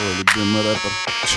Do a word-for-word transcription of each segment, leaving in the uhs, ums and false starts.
твой любимый рэпер.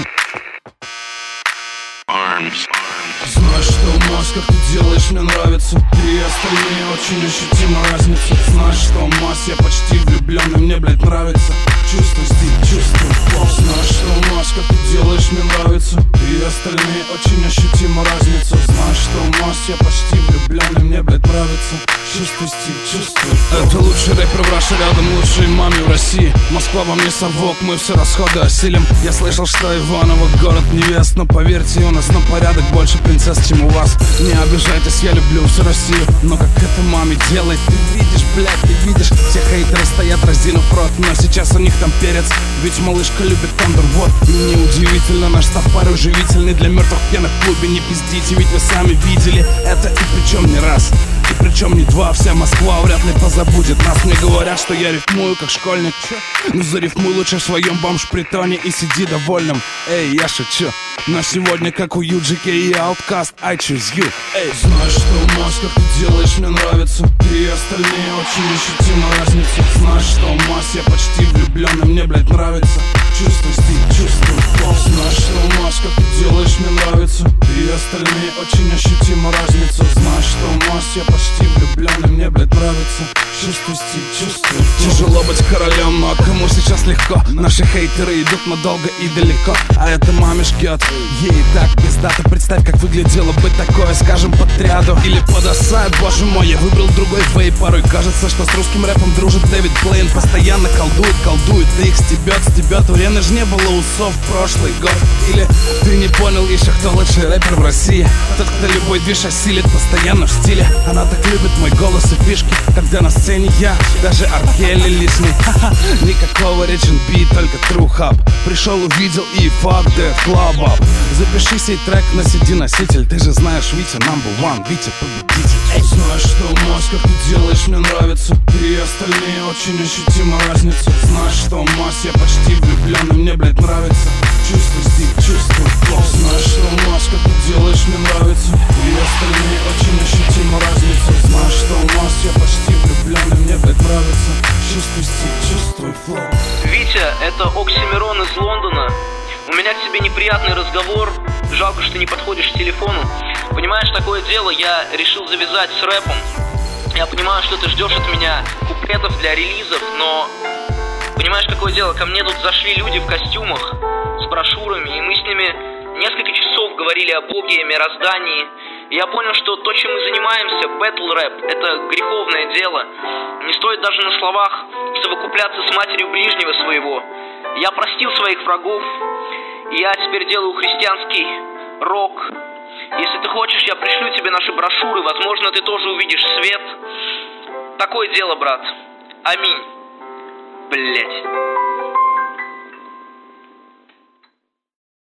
Знаешь, что, Мась, как ты делаешь, мне нравится. Ты и остальные очень ощутимо разница. Знаешь, что, Мась, я почти влюблен, и мне, блядь, нравится. Чувствуй стиль, чувствуй флоу. Знаешь, что, Мась, как ты делаешь, мне нравится. Ты и остальные очень ощутимо разница. Знаешь, что, Мась, я почти влюблен, и мне, блядь, нравится. Чувствуй стиль, чувствуй флоу. Это лучший рэпер в Раше, рядом лучшие маме в России. Москва во мне совок, мы все расходы осилим. Я слышал, что Иваново город невест, но поверьте, у нас на порядок больше принцесс, чем у вас. Не обижайтесь, я люблю всю Россию, но как это маме делает? Ты видишь, блядь, ты видишь, все хейтеры стоят, разинув рот, но сейчас у них там перец, ведь малышка любит Thunder, вот. И неудивительно, наш сафари уживительный для мертвых пьяных в клубе. Не пиздите, ведь вы сами видели это, и причем не раз, и причем не два. Вся Москва вряд ли позабудет нас. Мне говорят, что я рифмую как школьник. Ну зарифмуй лучше в своем бомж-притоне и сиди довольным. Эй, я шучу, но сегодня как у ю джи кей и Outkast, I choose you. Эй, знаешь что, Мась, как ты делаешь, мне нравится. Ты и остальные очень ощутимо разница. Знаешь что, Мась, я почти влюблен, и мне, блядь, нравится. Чувствуй стиль, чувствуй флоу. Знаешь что, Мась, как ты делаешь, мне нравится. Ты и остальные очень ощутимо разница. Знаешь что, Мась, я почти влюблен, и мне, блядь, нравится. Чувствуй стиль, чувствуй флоу. Тяжело быть королем, но кому сейчас легко? Наши хейтеры идут надолго и далеко, а это маме жгет. Ей так пиздато, представь, как выглядело бы такое, скажем, под триаду или под осад. Боже мой, я выбрал другой вей. Порой кажется, что с русским рэпом дружит Дэвид Блейн. Постоянно колдует, колдует, ты их стебет, стебет. У Рены ж не было усов в прошлый год. Или ты не понял еще, кто лучший рэпер в России? Тот, кто любой движ осилит постоянно в стиле. Она так любит мой голос и фишки, когда на сцене я, даже Аркели лишний. Ха-ха, никакого речь эн би, только true hub. Пришел, увидел и fuck that club up. Запиши сей трек на си ди-носитель. Ты же знаешь, Витя number one, Витя победитель. Эй. Знаешь что, Мась, как ты делаешь, мне нравится. Ты и остальные очень ощутимо разница. Знаешь что, Мась, я почти влюблен, и мне, блядь, нравится. Чувствуй стиль, чувствуй флоу. Знаешь что, Мась, как ты делаешь, мне нравится. Ты и остальные очень ощутимо разница. Знаешь что, Мась, я почти влюблен, и мне, блядь, нравится. Чувствуй стиль, чувствуй флоу. Витя, это Оксимирон из Лондона. У меня к тебе неприятный разговор. Жалко, что не подходишь к телефону. Понимаешь, такое дело, я решил завязать с рэпом. Я понимаю, что ты ждешь от меня куплетов для релизов, но... Понимаешь, какое дело, ко мне тут зашли люди в костюмах с брошюрами, и мы с ними несколько часов говорили о Боге и мироздании. И я понял, что то, чем мы занимаемся, бэтл рэп, это греховное дело. Не стоит даже на словах совокупляться с матерью ближнего своего. Я простил своих врагов, и я теперь делаю христианский рок. Если ты хочешь, я пришлю тебе наши брошюры, возможно, ты тоже увидишь свет. Такое дело, брат. Аминь. Блять.